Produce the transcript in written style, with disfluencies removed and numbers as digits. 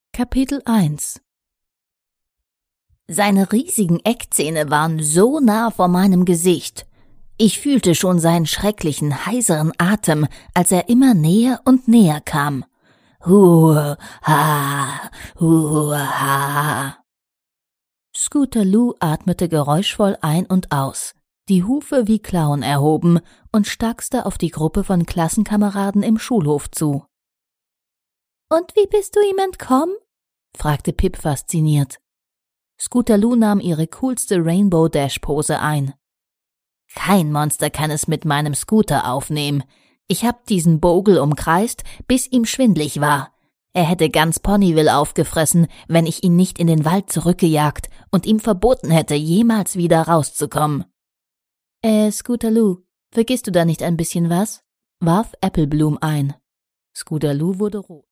Kapitel 1 Seine riesigen Eckzähne waren so nah vor meinem Gesicht. Ich fühlte schon seinen schrecklichen, heiseren Atem, als er immer näher und näher kam. Hu-ha, hu-ha. Scootaloo atmete geräuschvoll ein und aus, die Hufe wie Klauen erhoben und stackste auf die Gruppe von Klassenkameraden im Schulhof zu. »Und wie bist du ihm entkommen?« fragte Pip fasziniert. Scootaloo nahm ihre coolste Rainbow-Dash-Pose ein. »Kein Monster kann es mit meinem Scooter aufnehmen. Ich hab diesen Bogle umkreist, bis ihm schwindlig war. Er hätte ganz Ponyville aufgefressen, wenn ich ihn nicht in den Wald zurückgejagt und ihm verboten hätte, jemals wieder rauszukommen.« Scootaloo, vergisst du da nicht ein bisschen was?« warf Applebloom ein. Scootaloo wurde rot.